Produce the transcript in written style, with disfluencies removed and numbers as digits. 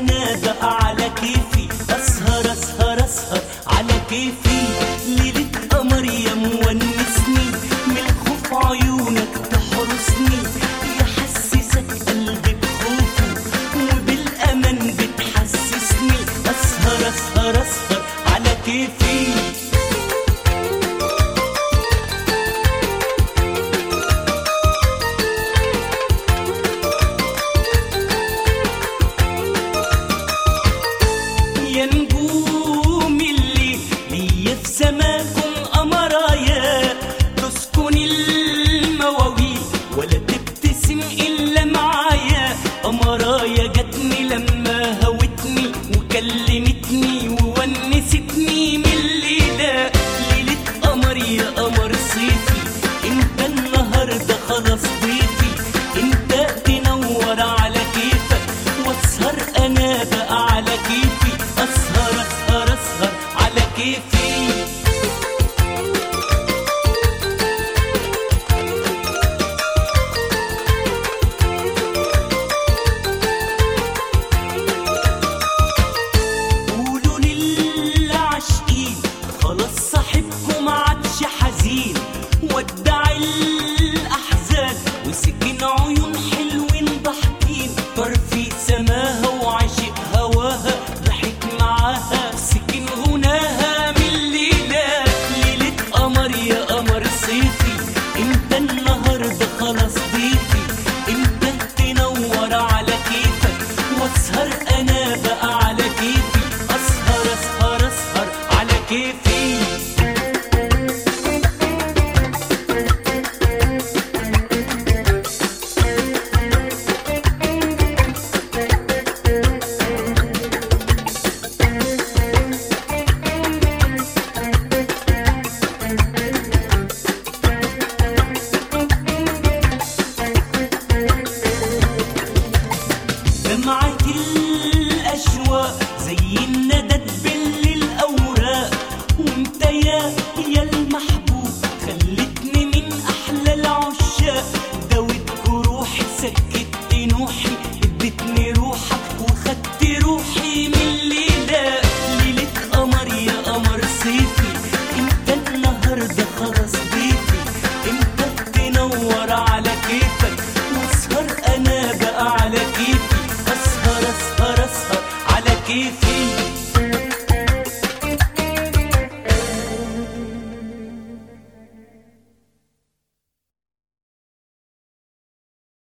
انا بقى على كيفي، اسهر اسهر اسهر على كيفي. ليلة قمر يا مونسني، من خوف عيونك تحرسني، يحسسك قلبي بخوفه وبالامان بتحسسني. اسهر اسهر اسهر على كيفي. يا نجوم الليل ليا في سماكم قمرايا، تسكن المواويل ولا تبتسم إلا معايا. قمرايا جاتني لما هوتني وكلمتني وونستني من الليلة. ليلة قمر يا قمر صيفي، انت النهاردة خلاص ضيفي، انت تنور على كيفك واسهر انا بقى على كيفي. اسهر اسهر اسهر على كيفي.